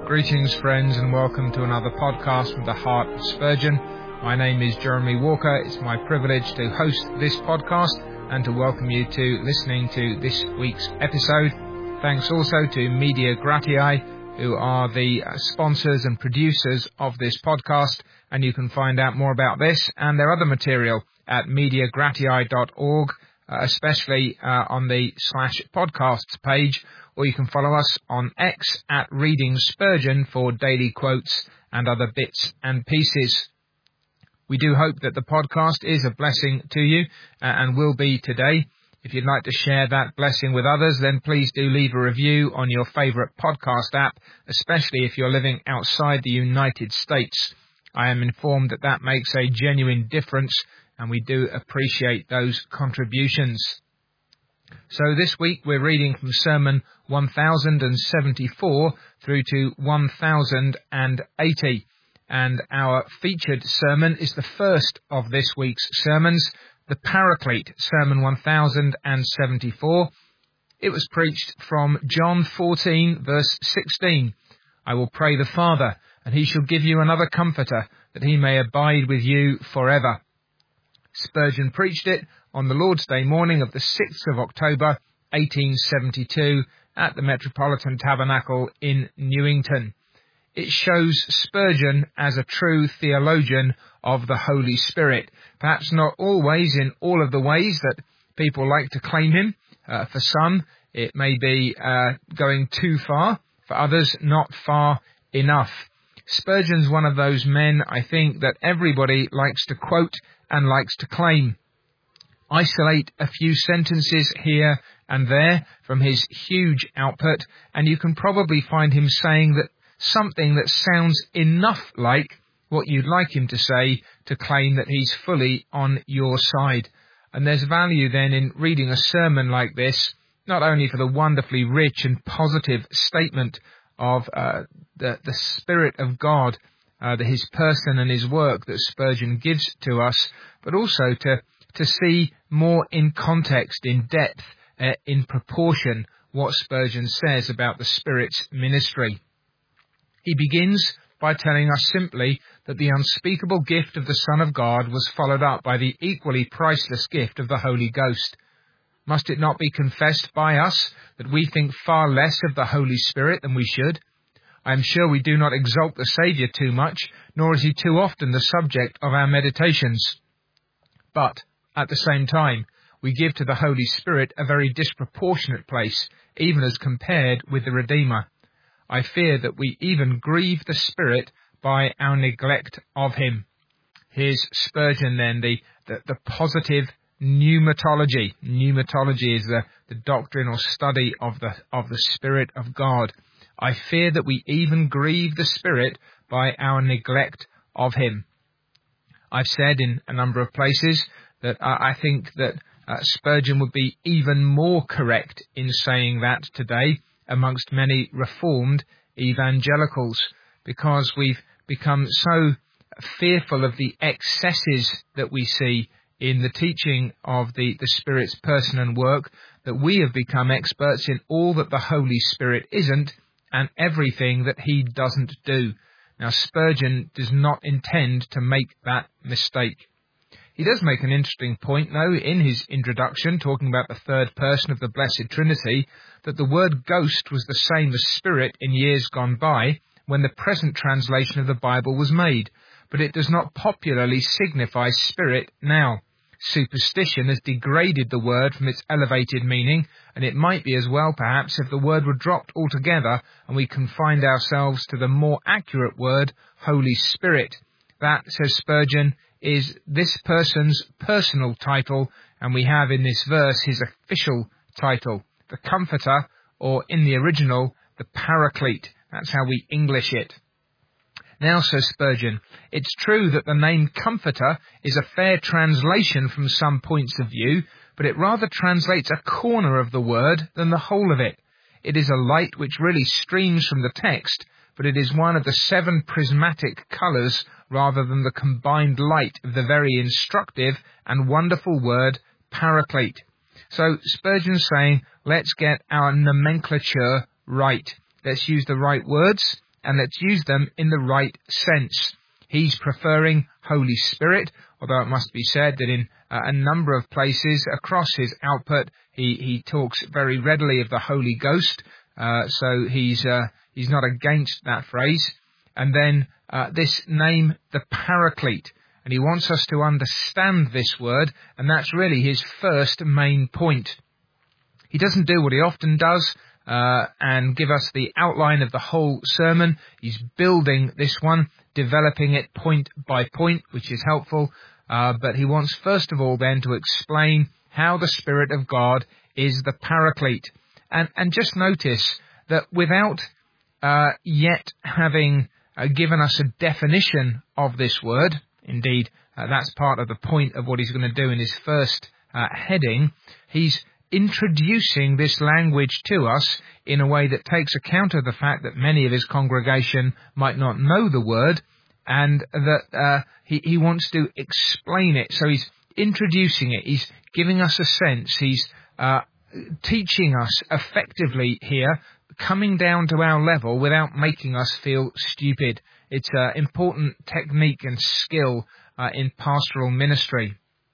Greetings, friends, and welcome to another podcast from the Heart of Spurgeon. My name is Jeremy Walker. It's my privilege to host this podcast and to welcome you to listening to this week's episode. Thanks also to Media Gratiae, who are the sponsors and producers of this podcast, and you can find out more about this and their other material at mediagratiae.org, especially on the /podcasts page, or you can follow us on X at Reading Spurgeon for daily quotes and other bits and pieces. We do hope that the podcast is a blessing to you and will be today. If you'd like to share that blessing with others, then please do leave a review on your favourite podcast app, especially if you're living outside the United States. I am informed that that makes a genuine difference, and we do appreciate those contributions. So this week we're reading from Sermon 1074 through to 1080, and our featured sermon is the first of this week's sermons, the Paraclete, Sermon 1074. It was preached from John 14, verse 16. I will pray the Father, and he shall give you another Comforter, that he may abide with you forever. Spurgeon preached it on the Lord's Day morning of the 6th of October, 1872, at the Metropolitan Tabernacle in Newington. It shows Spurgeon as a true theologian of the Holy Spirit, perhaps not always in all of the ways that people like to claim him. For some, it may be going too far. For others, not far enough. Spurgeon's one of those men, I think, that everybody likes to quote and likes to claim. Isolate a few sentences here and there from his huge output, and you can probably find him saying that something that sounds enough like what you'd like him to say to claim that he's fully on your side. And there's value then in reading a sermon like this, not only for the wonderfully rich and positive statement of the Spirit of God, his person and his work that Spurgeon gives to us, but also to see more in context, in depth, in proportion, what Spurgeon says about the Spirit's ministry. He begins by telling us simply that the unspeakable gift of the Son of God was followed up by the equally priceless gift of the Holy Ghost. Must it not be confessed by us that we think far less of the Holy Spirit than we should? I am sure we do not exalt the Saviour too much, nor is he too often the subject of our meditations. But, at the same time, we give to the Holy Spirit a very disproportionate place, even as compared with the Redeemer. I fear that we even grieve the Spirit by our neglect of him. Here's Spurgeon then, the positive pneumatology. Pneumatology is the doctrine or study of the Spirit of God. I fear that we even grieve the Spirit by our neglect of him. I've said in a number of places that I think that Spurgeon would be even more correct in saying that today amongst many reformed evangelicals, because we've become so fearful of the excesses that we see in the teaching of the Spirit's person and work, that we have become experts in all that the Holy Spirit isn't and everything that he doesn't do. Now, Spurgeon does not intend to make that mistake. He does make an interesting point, though, in his introduction, talking about the third person of the Blessed Trinity, that the word ghost was the same as spirit in years gone by, when the present translation of the Bible was made, but it does not popularly signify spirit now. Superstition has degraded the word from its elevated meaning, and it might be as well, perhaps, if the word were dropped altogether and we confined ourselves to the more accurate word, Holy Spirit. That, says Spurgeon, is this person's personal title, and we have in this verse his official title, the Comforter, or in the original, the Paraclete. That's how we English it. Now, says Spurgeon, it's true that the name Comforter is a fair translation from some points of view, but it rather translates a corner of the word than the whole of it. It is a light which really streams from the text, but it is one of the 7 prismatic colours rather than the combined light of the very instructive and wonderful word Paraclete. So Spurgeon's saying, let's get our nomenclature right. Let's use the right words and let's use them in the right sense. He's preferring Holy Spirit, although it must be said that in a number of places across his output, he talks very readily of the Holy Ghost, so he's not against that phrase. And then this name, the Paraclete, and he wants us to understand this word, and that's really his first main point. He doesn't do what he often does, and give us the outline of the whole sermon. He's building this one, developing it point by point, which is helpful, but he wants first of all then to explain how the Spirit of God is the Paraclete. And just notice that without yet having given us a definition of this word, indeed that's part of the point of what he's going to do in his first heading, he's introducing this language to us in a way that takes account of the fact that many of his congregation might not know the word, and that he wants to explain it. So he's introducing it, he's giving us a sense, he's teaching us effectively here, coming down to our level without making us feel stupid. It's an important technique and skill in pastoral ministry.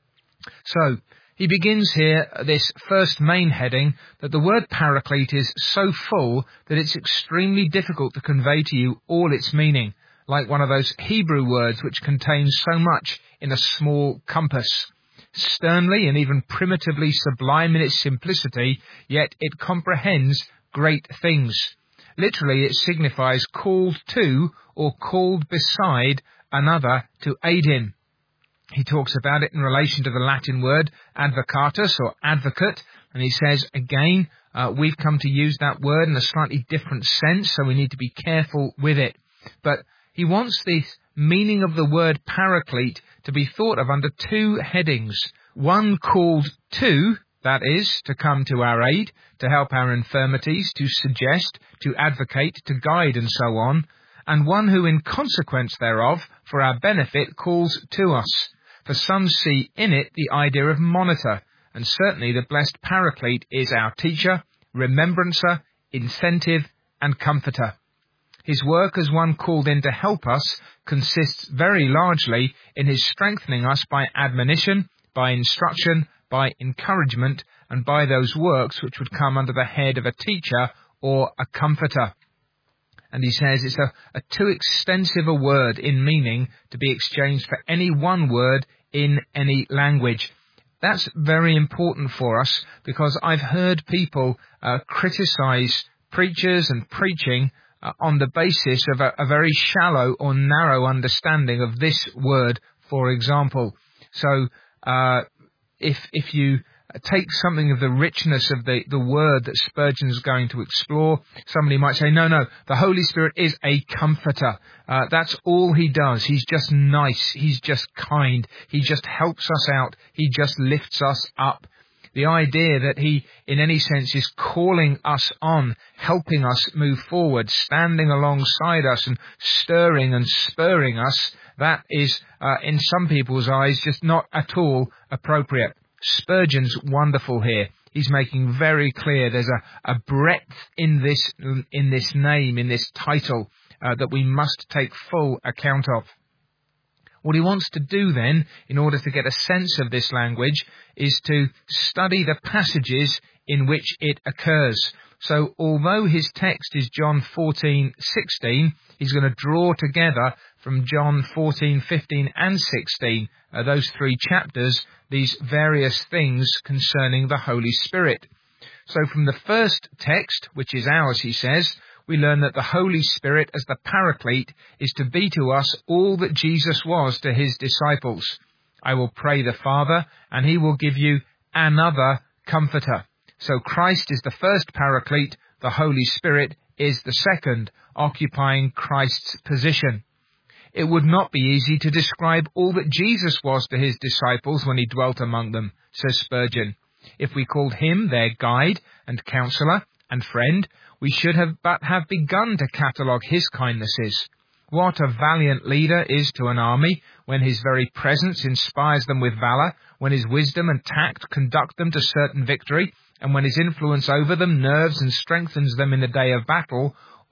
So he begins here, this first main heading, that the word Paraclete is so full that it's extremely difficult to convey to you all its meaning, like one of those Hebrew words which contains so much in a small compass. Sternly and even primitively sublime in its simplicity, yet it comprehends great things. Literally, it signifies called to or called beside another to aid him. He talks about it in relation to the Latin word advocatus or advocate, and he says, again, we've come to use that word in a slightly different sense, so we need to be careful with it. But he wants the meaning of the word Paraclete to be thought of under two headings. One called to, that is, to come to our aid, to help our infirmities, to suggest, to advocate, to guide, and so on, and one who in consequence thereof, for our benefit, calls to us. For some see in it the idea of monitor, and certainly the blessed Paraclete is our teacher, remembrancer, incentive, and comforter. His work as one called in to help us consists very largely in his strengthening us by admonition, by instruction, by encouragement, and by those works which would come under the head of a teacher or a comforter. And he says it's a too extensive a word in meaning to be exchanged for any one word in any language. That's very important for us, because I've heard people criticize preachers and preaching on the basis of a very shallow or narrow understanding of this word, for example. So if you take something of the richness of the word that Spurgeon's going to explore, somebody might say, no, the Holy Spirit is a comforter. That's all he does. He's just nice. He's just kind. He just helps us out. He just lifts us up. The idea that he, in any sense, is calling us on, helping us move forward, standing alongside us and stirring and spurring us, that is, in some people's eyes, just not at all appropriate. Spurgeon's wonderful here. He's making very clear there's a breadth in this name, in this title, that we must take full account of. What he wants to do then, in order to get a sense of this language, is to study the passages in which it occurs. So although his text is John 14:16, he's going to draw together from John 14:15 and 16, those three chapters, these various things concerning the Holy Spirit. So from the first text, which is ours, he says, we learn that the Holy Spirit as the Paraclete is to be to us all that Jesus was to his disciples. I will pray the Father, and he will give you another Comforter. So Christ is the first Paraclete, the Holy Spirit is the second, occupying Christ's position. It would not be easy to describe all that Jesus was to his disciples when he dwelt among them, says Spurgeon. If we called him their guide and counsellor and friend, we should have begun to catalogue his kindnesses. What a valiant leader is to an army, when his very presence inspires them with valour, when his wisdom and tact conduct them to certain victory, and when his influence over them nerves and strengthens them in the day of battle.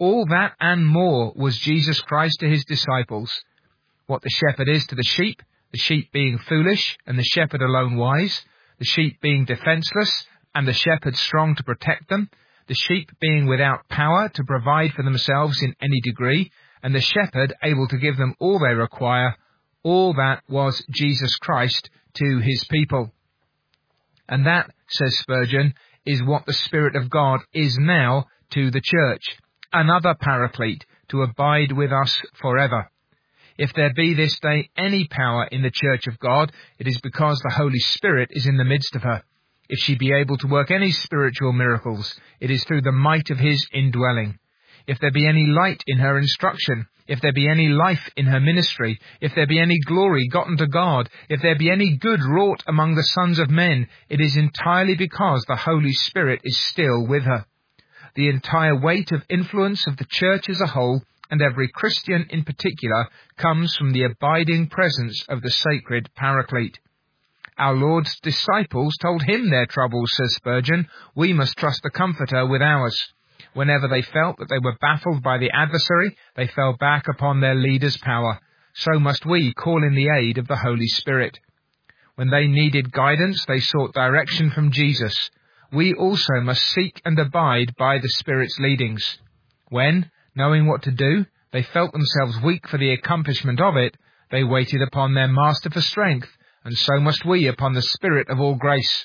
All that and more was Jesus Christ to his disciples. What the shepherd is to the sheep being foolish and the shepherd alone wise, the sheep being defenceless and the shepherd strong to protect them, the sheep being without power to provide for themselves in any degree, and the shepherd able to give them all they require, all that was Jesus Christ to his people. And that, says Spurgeon, is what the Spirit of God is now to the church, another paraclete to abide with us forever. If there be this day any power in the church of God, it is because the Holy Spirit is in the midst of her. If she be able to work any spiritual miracles, it is through the might of his indwelling. If there be any light in her instruction, if there be any life in her ministry, if there be any glory gotten to God, if there be any good wrought among the sons of men, it is entirely because the Holy Spirit is still with her. The entire weight of influence of the church as a whole, and every Christian in particular, comes from the abiding presence of the sacred Paraclete. Our Lord's disciples told him their troubles, says Spurgeon. We must trust the Comforter with ours. Whenever they felt that they were baffled by the adversary, they fell back upon their leader's power. So must we call in the aid of the Holy Spirit. When they needed guidance, they sought direction from Jesus. We also must seek and abide by the Spirit's leadings. When, knowing what to do, they felt themselves weak for the accomplishment of it, they waited upon their Master for strength, and so must we upon the Spirit of all grace.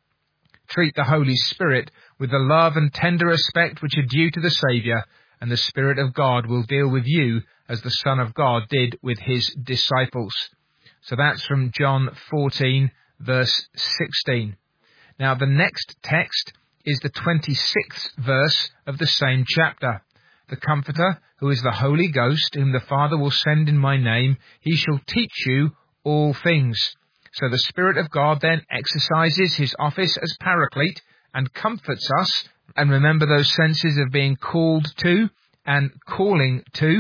Treat the Holy Spirit with the love and tender respect which are due to the Saviour, and the Spirit of God will deal with you as the Son of God did with his disciples. So that's from John 14, verse 16. Now the next text is the 26th verse of the same chapter. The Comforter, who is the Holy Ghost, whom the Father will send in my name, he shall teach you all things. So the Spirit of God then exercises his office as Paraclete and comforts us. And remember those senses of being called to and calling to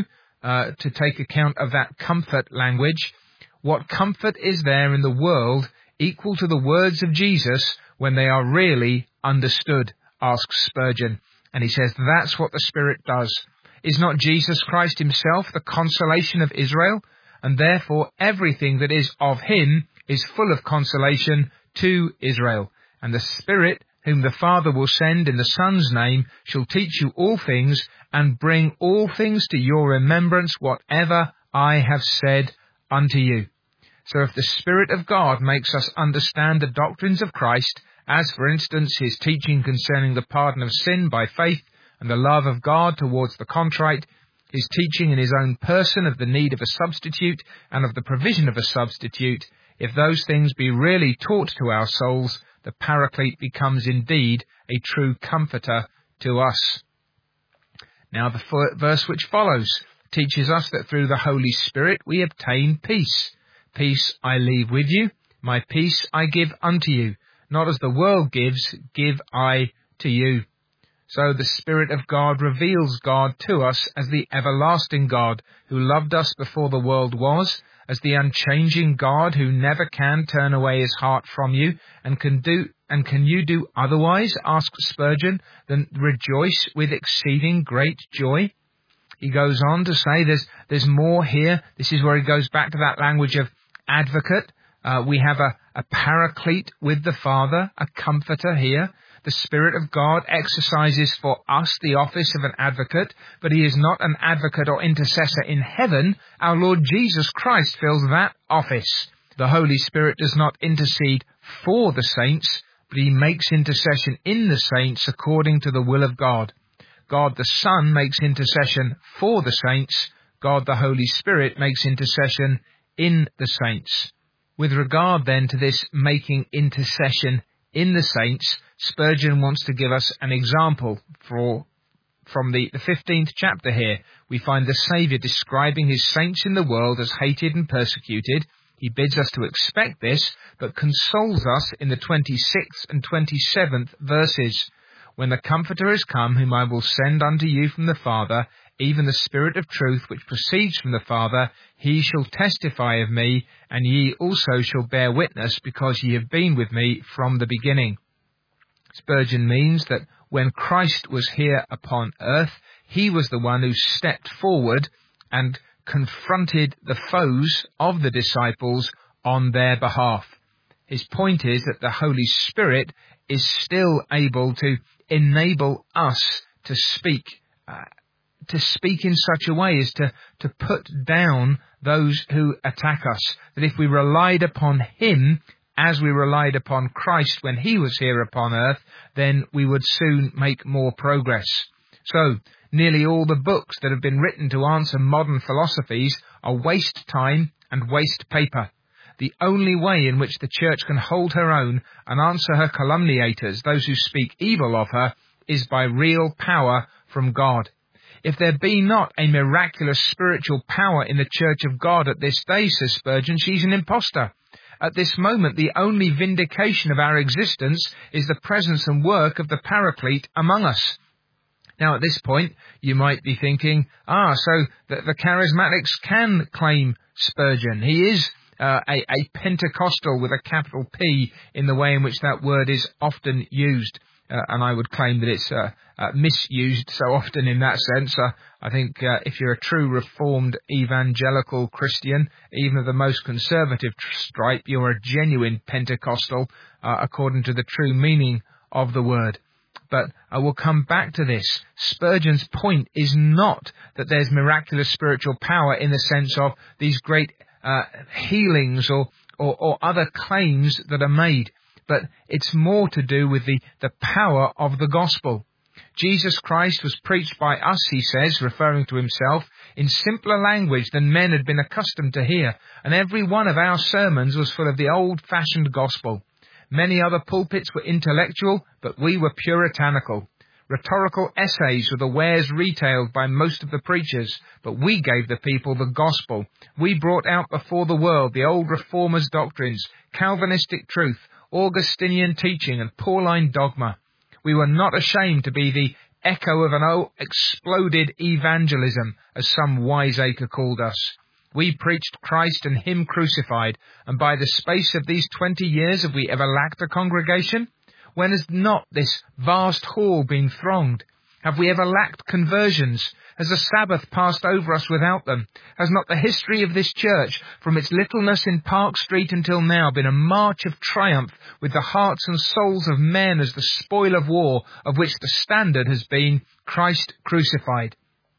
take account of that comfort language. What comfort is there in the world equal to the words of Jesus when they are really understood, asks Spurgeon. And he says that's what the Spirit does. Is not Jesus Christ himself the consolation of Israel? And therefore everything that is of him is full of consolation to Israel. And the Spirit, whom the Father will send in the Son's name, shall teach you all things, and bring all things to your remembrance, whatever I have said unto you. So if the Spirit of God makes us understand the doctrines of Christ, as for instance his teaching concerning the pardon of sin by faith, and the love of God towards the contrite, his teaching in his own person of the need of a substitute, and of the provision of a substitute, if those things be really taught to our souls, the Paraclete becomes indeed a true comforter to us. Now the verse which follows teaches us that through the Holy Spirit we obtain peace. Peace I leave with you, my peace I give unto you. Not as the world gives, give I to you. So the Spirit of God reveals God to us as the everlasting God, who loved us before the world was, as the unchanging God who never can turn away his heart from you, and can you do otherwise, asks Spurgeon, than rejoice with exceeding great joy? He goes on to say there's more here. This is where he goes back to that language of advocate. We have a paraclete with the Father, a comforter here. The Spirit of God exercises for us the office of an advocate, but he is not an advocate or intercessor in heaven. Our Lord Jesus Christ fills that office. The Holy Spirit does not intercede for the saints, but he makes intercession in the saints according to the will of God. God the Son makes intercession for the saints. God the Holy Spirit makes intercession in the saints. With regard then to this making intercession in the saints, Spurgeon wants to give us an example from the 15th chapter here. We find the Saviour describing his saints in the world as hated and persecuted. He bids us to expect this, but consoles us in the 26th and 27th verses. When the Comforter is come, whom I will send unto you from the Father, even the Spirit of truth which proceeds from the Father, he shall testify of me, and ye also shall bear witness, because ye have been with me from the beginning. Spurgeon means that when Christ was here upon earth, he was the one who stepped forward and confronted the foes of the disciples on their behalf. His point is that the Holy Spirit is still able to enable us to speak in such a way as to put down those who attack us. That if we relied upon him as we relied upon Christ when he was here upon earth, then we would soon make more progress. So, nearly all the books that have been written to answer modern philosophies are waste time and waste paper. The only way in which the Church can hold her own and answer her calumniators, those who speak evil of her, is by real power from God. If there be not a miraculous spiritual power in the Church of God at this day, says Spurgeon, she's an impostor. At this moment, the only vindication of our existence is the presence and work of the Paraclete among us. Now, at this point, you might be thinking, so the charismatics can claim Spurgeon. He is a Pentecostal with a capital P in the way in which that word is often used. And I would claim that it's misused so often in that sense. I think if you're a true Reformed evangelical Christian, even of the most conservative stripe, you're a genuine Pentecostal according to the true meaning of the word. But I will come back to this. Spurgeon's point is not that there's miraculous spiritual power in the sense of these great healings or other claims that are made. But it's more to do with the power of the gospel. Jesus Christ was preached by us, he says, referring to himself, in simpler language than men had been accustomed to hear, and every one of our sermons was full of the old-fashioned gospel. Many other pulpits were intellectual, but we were puritanical. Rhetorical essays were the wares retailed by most of the preachers, but we gave the people the gospel. We brought out before the world the old reformers' doctrines, Calvinistic truth, Augustinian teaching and Pauline dogma. We were not ashamed to be the echo of an old exploded evangelism, as some wiseacre called us. We preached Christ and him crucified, and by the space of these 20 years have we ever lacked a congregation? When has not this vast hall been thronged? Have we ever lacked conversions? Has the Sabbath passed over us without them? Has not the history of this church, from its littleness in Park Street until now, been a march of triumph with the hearts and souls of men as the spoil of war, of which the standard has been Christ crucified?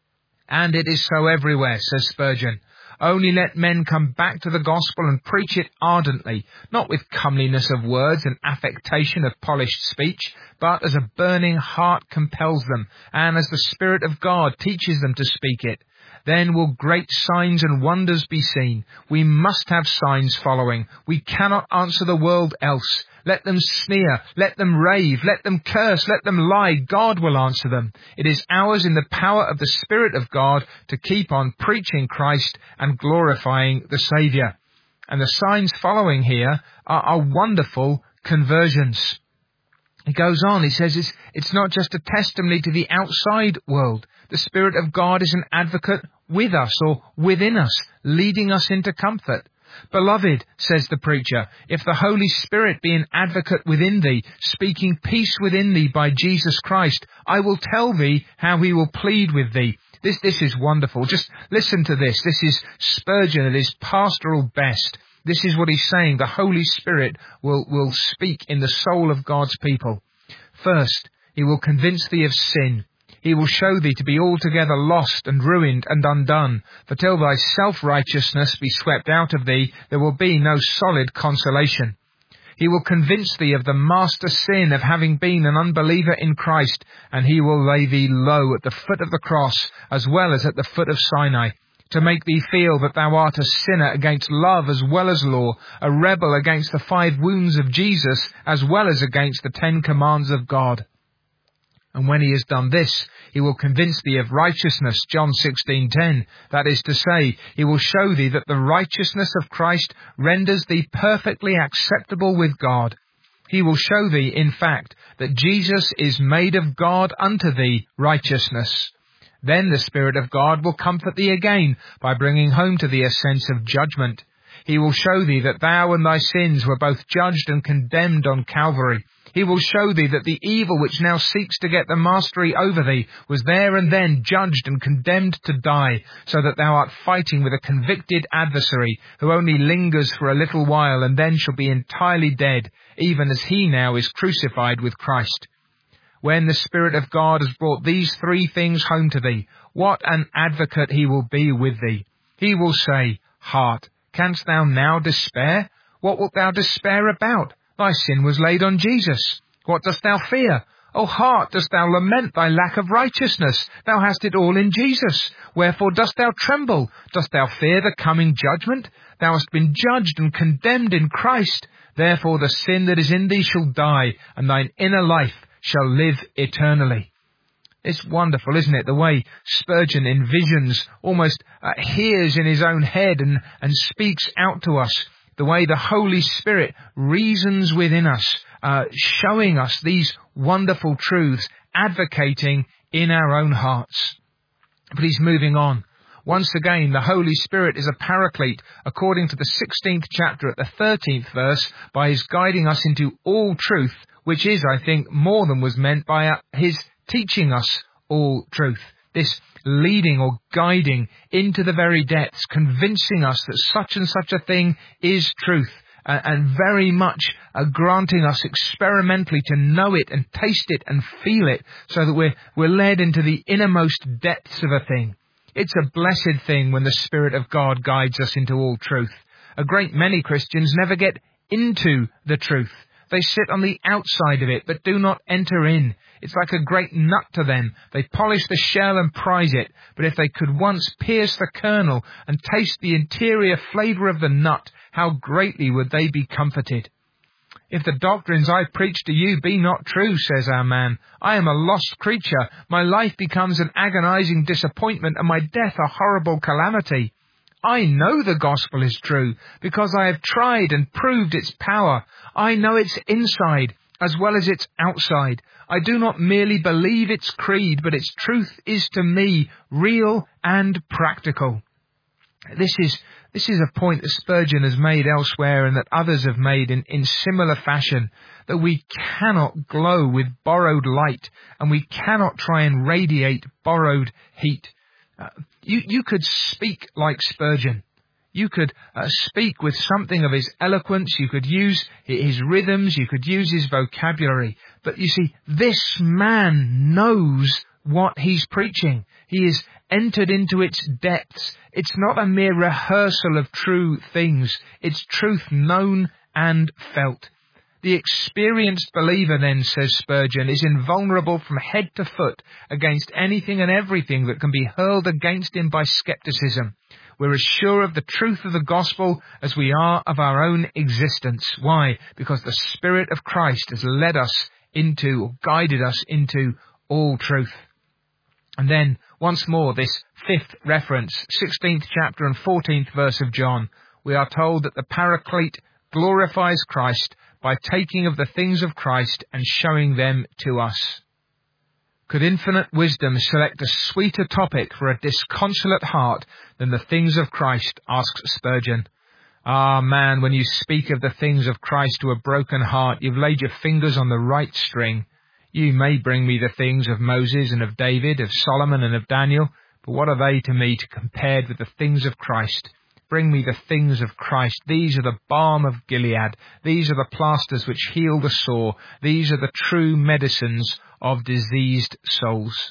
And it is so everywhere, says Spurgeon. Only let men come back to the gospel and preach it ardently, not with comeliness of words and affectation of polished speech, but as a burning heart compels them, and as the Spirit of God teaches them to speak it. Then will great signs and wonders be seen. We must have signs following. We cannot answer the world else. Let them sneer, let them rave, let them curse, let them lie. God will answer them. It is ours in the power of the Spirit of God to keep on preaching Christ and glorifying the Saviour. And the signs following here are wonderful conversions. He goes on, he says it's not just a testimony to the outside world. The Spirit of God is an advocate with us or within us, leading us into comfort. Beloved, says the preacher, if the Holy Spirit be an advocate within thee, speaking peace within thee by Jesus Christ, I will tell thee how he will plead with thee. This is wonderful. Just listen to this. This is Spurgeon at his pastoral best. This is what he's saying. The Holy Spirit will speak in the soul of God's people. First, he will convince thee of sin. He will show thee to be altogether lost and ruined and undone. For till thy self-righteousness be swept out of thee, there will be no solid consolation. He will convince thee of the master sin of having been an unbeliever in Christ, and he will lay thee low at the foot of the cross, as well as at the foot of Sinai, to make thee feel that thou art a sinner against love as well as law, a rebel against the 5 wounds of Jesus, as well as against the 10 commands of God. And when he has done this, he will convince thee of righteousness, John 16:10. That is to say, he will show thee that the righteousness of Christ renders thee perfectly acceptable with God. He will show thee, in fact, that Jesus is made of God unto thee righteousness. Then the Spirit of God will comfort thee again by bringing home to thee a sense of judgment. He will show thee that thou and thy sins were both judged and condemned on Calvary. He will show thee that the evil which now seeks to get the mastery over thee was there and then judged and condemned to die, so that thou art fighting with a convicted adversary who only lingers for a little while and then shall be entirely dead, even as he now is crucified with Christ. When the Spirit of God has brought these three things home to thee, what an advocate he will be with thee. He will say, Heart, canst thou now despair? What wilt thou despair about? Thy sin was laid on Jesus. What dost thou fear? O heart, dost thou lament thy lack of righteousness? Thou hast it all in Jesus. Wherefore dost thou tremble? Dost thou fear the coming judgment? Thou hast been judged and condemned in Christ. Therefore the sin that is in thee shall die, and thine inner life shall live eternally. It's wonderful, isn't it? The way Spurgeon envisions, almost hears in his own head and speaks out to us. The way the Holy Spirit reasons within us, showing us these wonderful truths, advocating in our own hearts. But he's moving on. Once again, the Holy Spirit is a paraclete, according to the 16th chapter at the 13th verse, by his guiding us into all truth, which is, I think, more than was meant by his teaching us all truth. This leading or guiding into the very depths, convincing us that such and such a thing is truth, and very much granting us experimentally to know it and taste it and feel it, so that we're led into the innermost depths of a thing. It's a blessed thing when the Spirit of God guides us into all truth. A great many Christians never get into the truth. They sit on the outside of it, but do not enter in. It's like a great nut to them. They polish the shell and prize it, but if they could once pierce the kernel and taste the interior flavour of the nut, how greatly would they be comforted. If the doctrines I preach to you be not true, says our man, I am a lost creature. My life becomes an agonizing disappointment, and my death a horrible calamity. I know the gospel is true, because I have tried and proved its power. I know its inside as well as its outside. I do not merely believe its creed, but its truth is to me real and practical. This is a point that Spurgeon has made elsewhere, and that others have made in similar fashion, that we cannot glow with borrowed light, and we cannot try and radiate borrowed heat. You could speak like Spurgeon. You could speak with something of his eloquence. You could use his rhythms. You could use his vocabulary. But you see, this man knows what he's preaching. He is entered into its depths. It's not a mere rehearsal of true things. It's truth known and felt. The experienced believer, then, says Spurgeon, is invulnerable from head to foot against anything and everything that can be hurled against him by skepticism. We're as sure of the truth of the gospel as we are of our own existence. Why? Because the Spirit of Christ has led us into, or guided us into, all truth. And then, once more, this fifth reference, 16th chapter and 14th verse of John, we are told that the Paraclete glorifies Christ by taking of the things of Christ and showing them to us. Could infinite wisdom select a sweeter topic for a disconsolate heart than the things of Christ, asks Spurgeon. Ah, man, when you speak of the things of Christ to a broken heart, you've laid your fingers on the right string. You may bring me the things of Moses and of David, of Solomon and of Daniel, but what are they to me to compared with the things of Christ? Bring me the things of Christ. These are the balm of Gilead. These are the plasters which heal the sore. These are the true medicines of diseased souls.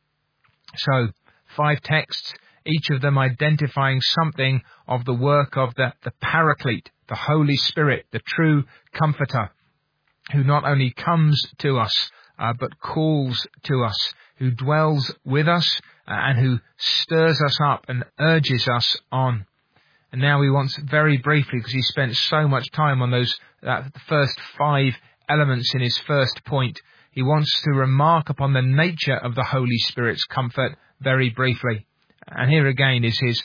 So, 5 texts, each of them identifying something of the work of the Paraclete, the Holy Spirit, the true Comforter, who not only comes to us, but calls to us, who dwells with us, and who stirs us up and urges us on. And now he wants, very briefly, because he spent so much time on those first 5 elements in his first point, he wants to remark upon the nature of the Holy Spirit's comfort very briefly. And here again is his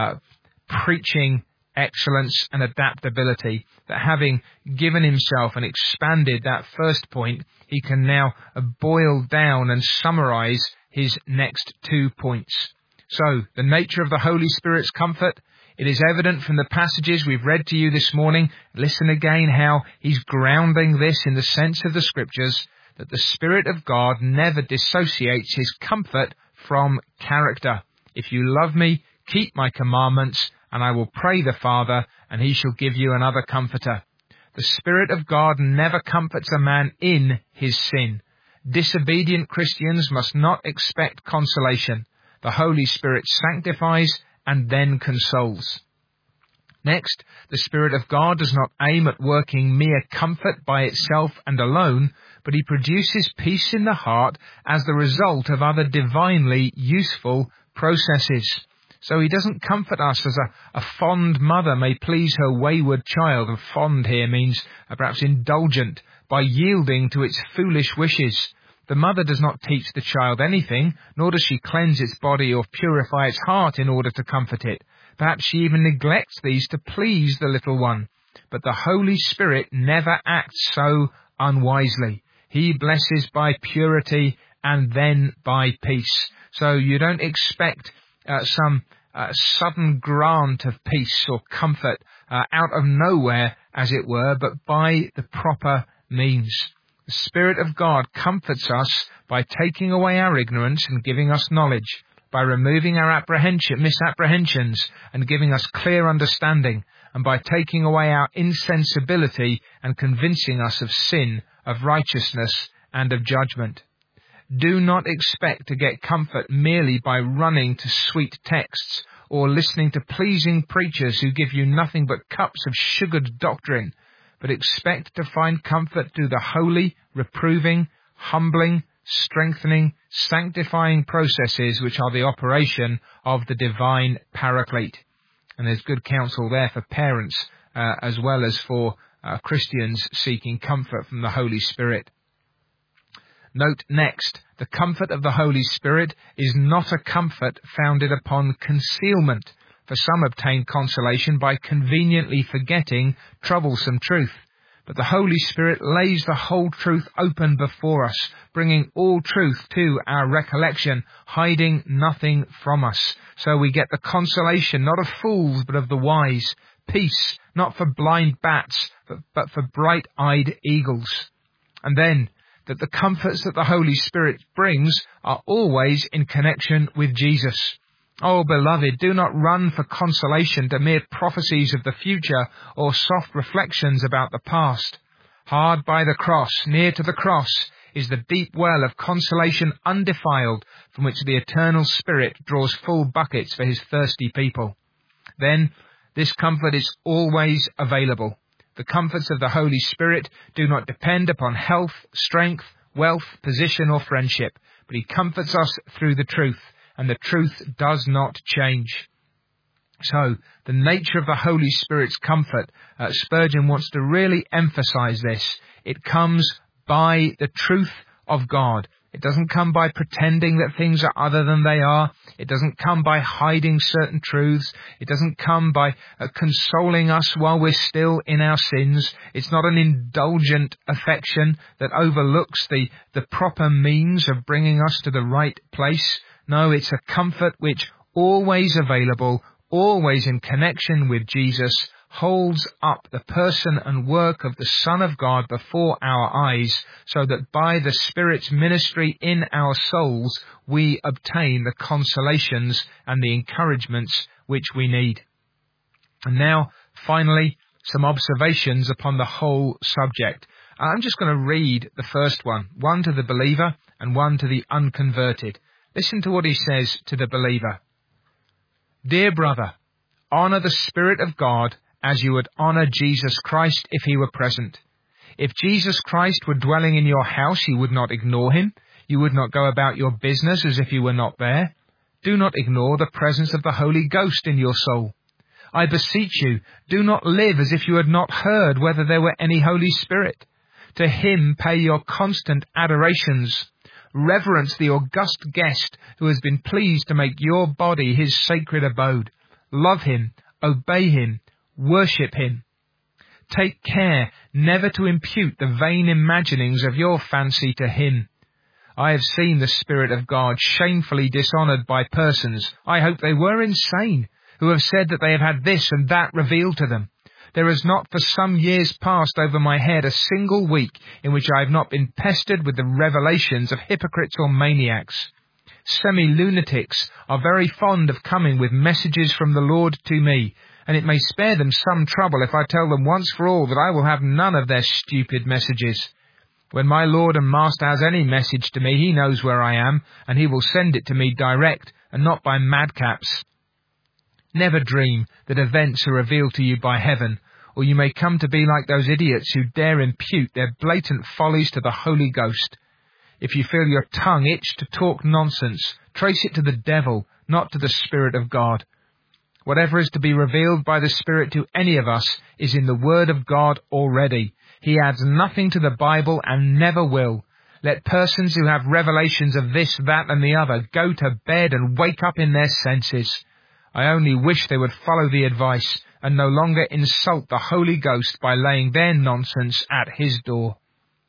preaching excellence and adaptability, that having given himself and expanded that first point, he can now boil down and summarize his next 2 points. So, the nature of the Holy Spirit's comfort, It is evident from the passages we've read to you this morning, listen again how he's grounding this in the sense of the Scriptures, that the Spirit of God never dissociates his comfort from character. If you love me, keep my commandments, and I will pray the Father, and he shall give you another comforter. The Spirit of God never comforts a man in his sin. Disobedient Christians must not expect consolation. The Holy Spirit sanctifies and then consoles. Next, the Spirit of God does not aim at working mere comfort by itself and alone, but he produces peace in the heart as the result of other divinely useful processes. So he doesn't comfort us as a fond mother may please her wayward child, and fond here means perhaps indulgent, by yielding to its foolish wishes. The mother does not teach the child anything, nor does she cleanse its body or purify its heart in order to comfort it. Perhaps she even neglects these to please the little one. But the Holy Spirit never acts so unwisely. He blesses by purity and then by peace. So you don't expect some sudden grant of peace or comfort out of nowhere, as it were, but by the proper means. The Spirit of God comforts us by taking away our ignorance and giving us knowledge, by removing our misapprehensions and giving us clear understanding, and by taking away our insensibility and convincing us of sin, of righteousness, and of judgment. Do not expect to get comfort merely by running to sweet texts or listening to pleasing preachers who give you nothing but cups of sugared doctrine, but expect to find comfort through the holy, reproving, humbling, strengthening, sanctifying processes which are the operation of the divine Paraclete. And there's good counsel there for parents as well as for Christians seeking comfort from the Holy Spirit. Note next, the comfort of the Holy Spirit is not a comfort founded upon concealment, for some obtain consolation by conveniently forgetting troublesome truth. But the Holy Spirit lays the whole truth open before us, bringing all truth to our recollection, hiding nothing from us. So we get the consolation not of fools but of the wise, peace not for blind bats but for bright-eyed eagles. And then, that the comforts that the Holy Spirit brings are always in connection with Jesus. Oh, beloved, do not run for consolation to mere prophecies of the future or soft reflections about the past. Hard by the cross, near to the cross, is the deep well of consolation undefiled from which the eternal Spirit draws full buckets for his thirsty people. Then, this comfort is always available. The comforts of the Holy Spirit do not depend upon health, strength, wealth, position, or friendship, but he comforts us through the truth, and the truth does not change. So, the nature of the Holy Spirit's comfort, Spurgeon wants to really emphasize this. It comes by the truth of God. It doesn't come by pretending that things are other than they are. It doesn't come by hiding certain truths. It doesn't come by consoling us while we're still in our sins. It's not an indulgent affection that overlooks the proper means of bringing us to the right place. No, it's a comfort which, always available, always in connection with Jesus, holds up the person and work of the Son of God before our eyes, so that by the Spirit's ministry in our souls we obtain the consolations and the encouragements which we need. And now, finally, some observations upon the whole subject. I'm just going to read the first one to the believer and one to the unconverted. Listen to what he says to the believer. Dear brother, honour the Spirit of God as you would honour Jesus Christ if he were present. If Jesus Christ were dwelling in your house, you would not ignore him. You would not go about your business as if he were not there. Do not ignore the presence of the Holy Ghost in your soul. I beseech you, do not live as if you had not heard whether there were any Holy Spirit. To him pay your constant adorations. Reverence the august guest who has been pleased to make your body his sacred abode. Love him, obey him, worship him. Take care never to impute the vain imaginings of your fancy to him. I have seen the Spirit of God shamefully dishonoured by persons, I hope they were insane, who have said that they have had this and that revealed to them. There has not for some years passed over my head a single week in which I have not been pestered with the revelations of hypocrites or maniacs. Semi-lunatics are very fond of coming with messages from the Lord to me, and it may spare them some trouble if I tell them once for all that I will have none of their stupid messages. When my Lord and Master has any message to me, he knows where I am, and he will send it to me direct, and not by madcaps. Never dream that events are revealed to you by heaven, or you may come to be like those idiots who dare impute their blatant follies to the Holy Ghost. If you feel your tongue itch to talk nonsense, trace it to the devil, not to the Spirit of God. Whatever is to be revealed by the Spirit to any of us is in the Word of God already. He adds nothing to the Bible and never will. Let persons who have revelations of this, that, and the other go to bed and wake up in their senses. I only wish they would follow the advice and no longer insult the Holy Ghost by laying their nonsense at his door.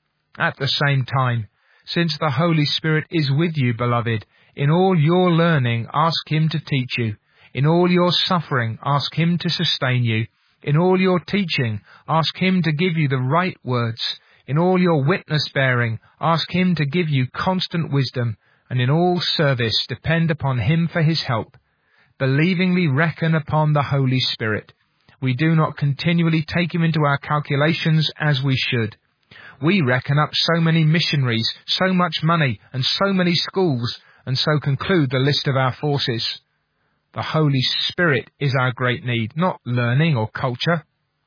At the same time, since the Holy Spirit is with you, beloved, in all your learning ask him to teach you. In all your suffering ask him to sustain you. In all your teaching ask him to give you the right words. In all your witness-bearing ask him to give you constant wisdom. And in all service depend upon him for his help. Believingly reckon upon the Holy Spirit. We do not continually take him into our calculations as we should. We reckon up so many missionaries, so much money, and so many schools, and so conclude the list of our forces. The Holy Spirit is our great need, not learning or culture.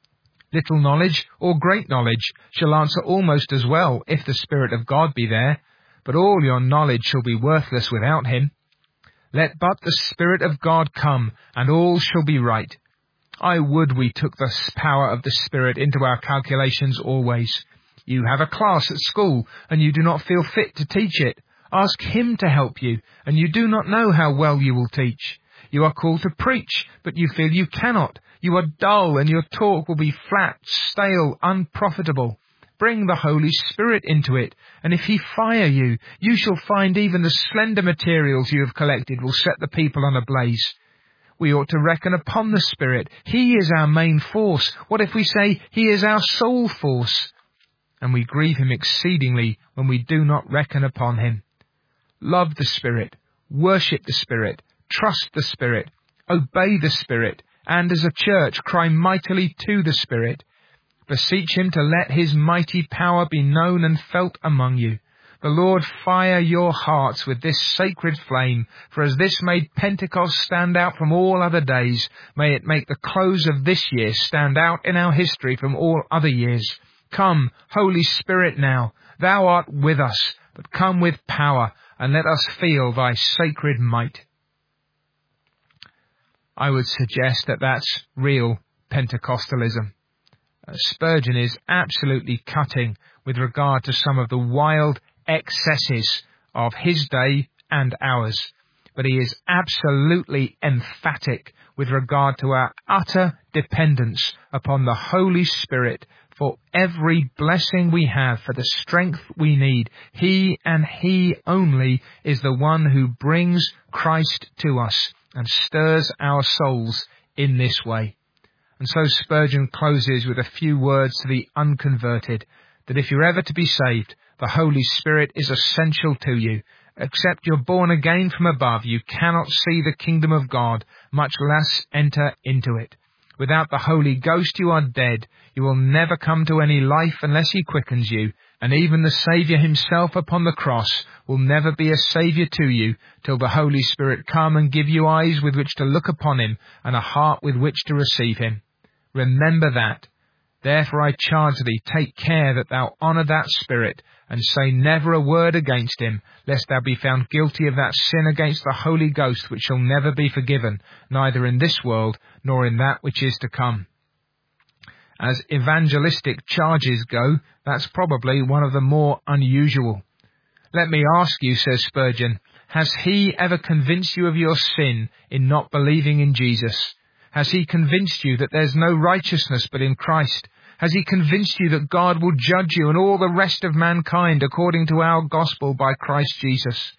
Little knowledge or great knowledge shall answer almost as well if the Spirit of God be there, but all your knowledge shall be worthless without him. Let but the Spirit of God come, and all shall be right. I would we took the power of the Spirit into our calculations always. You have a class at school, and you do not feel fit to teach it. Ask him to help you, and you do not know how well you will teach. You are called to preach, but you feel you cannot. You are dull, and your talk will be flat, stale, unprofitable. Bring the Holy Spirit into it, and if he fire you, you shall find even the slender materials you have collected will set the people on a blaze. We ought to reckon upon the Spirit. He is our main force. What if we say he is our sole force? And we grieve him exceedingly when we do not reckon upon him. Love the Spirit, worship the Spirit, trust the Spirit, obey the Spirit, and as a church cry mightily to the Spirit. Beseech him to let his mighty power be known and felt among you. The Lord fire your hearts with this sacred flame, for as this made Pentecost stand out from all other days, may it make the close of this year stand out in our history from all other years. Come, Holy Spirit now, thou art with us, but come with power, and let us feel thy sacred might. I would suggest that that's real Pentecostalism. Spurgeon is absolutely cutting with regard to some of the wild excesses of his day and ours, but he is absolutely emphatic with regard to our utter dependence upon the Holy Spirit for every blessing we have, for the strength we need. He and he only is the one who brings Christ to us and stirs our souls in this way. And so Spurgeon closes with a few words to the unconverted, that if you're ever to be saved, the Holy Spirit is essential to you. Except you're born again from above, you cannot see the kingdom of God, much less enter into it. Without the Holy Ghost you are dead. You will never come to any life unless he quickens you, and even the Saviour himself upon the cross will never be a Saviour to you till the Holy Spirit come and give you eyes with which to look upon him and a heart with which to receive him. Remember that. Therefore I charge thee, take care that thou honour that Spirit, and say never a word against him, lest thou be found guilty of that sin against the Holy Ghost which shall never be forgiven, neither in this world nor in that which is to come. As evangelistic charges go, that's probably one of the more unusual. Let me ask you, says Spurgeon, has he ever convinced you of your sin in not believing in Jesus? Has he convinced you that there's no righteousness but in Christ? Has he convinced you that God will judge you and all the rest of mankind according to our gospel by Christ Jesus?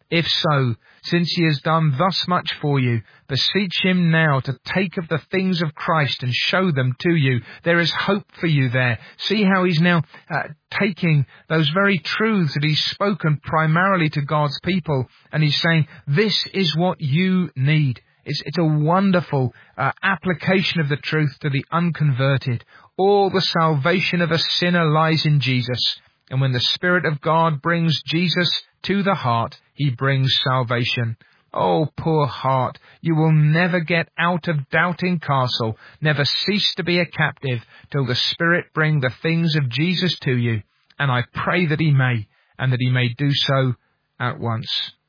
If so, since he has done thus much for you, beseech him now to take of the things of Christ and show them to you. There is hope for you there. See how he's now taking those very truths that he's spoken primarily to God's people, and he's saying, this is what you need. It's a wonderful application of the truth to the unconverted. All the salvation of a sinner lies in Jesus. And when the Spirit of God brings Jesus to the heart, he brings salvation. Oh, poor heart, you will never get out of Doubting Castle, never cease to be a captive, till the Spirit bring the things of Jesus to you. And I pray that he may, and that he may do so at once.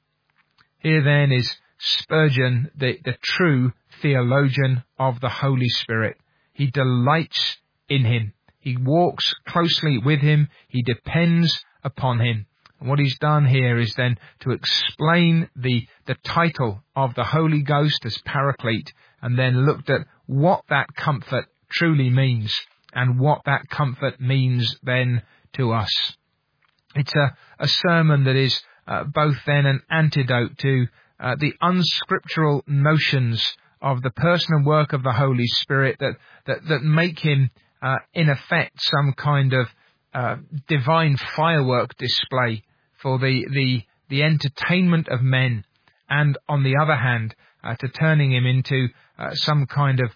Here then is Spurgeon, the true theologian of the Holy Spirit. He delights in him. He walks closely with him. He depends upon him. And what he's done here is then to explain the title of the Holy Ghost as Paraclete, and then looked at what that comfort truly means and what that comfort means then to us. It's a sermon that is both then an antidote to the unscriptural notions of the person and work of the Holy Spirit that make him in effect some kind of divine firework display for the entertainment of men, and on the other hand to turning him into some kind of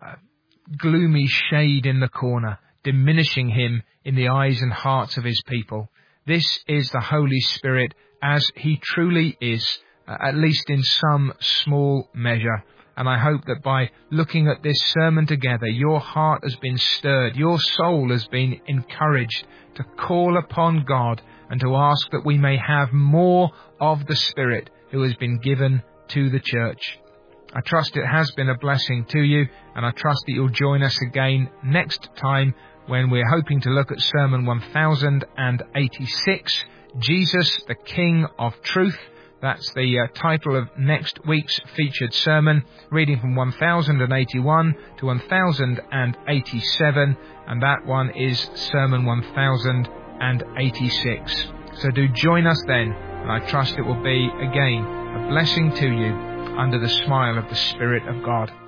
gloomy shade in the corner, diminishing him in the eyes and hearts of his people. This is the Holy Spirit as he truly is, at least in some small measure. And I hope that by looking at this sermon together, your heart has been stirred, your soul has been encouraged to call upon God and to ask that we may have more of the Spirit who has been given to the church. I trust it has been a blessing to you, and I trust that you'll join us again next time when we're hoping to look at Sermon 1086, Jesus, the King of Truth. That's the title of next week's featured sermon, reading from 1081 to 1087, and that one is Sermon 1086. So do join us then, and I trust it will be, again, a blessing to you under the smile of the Spirit of God.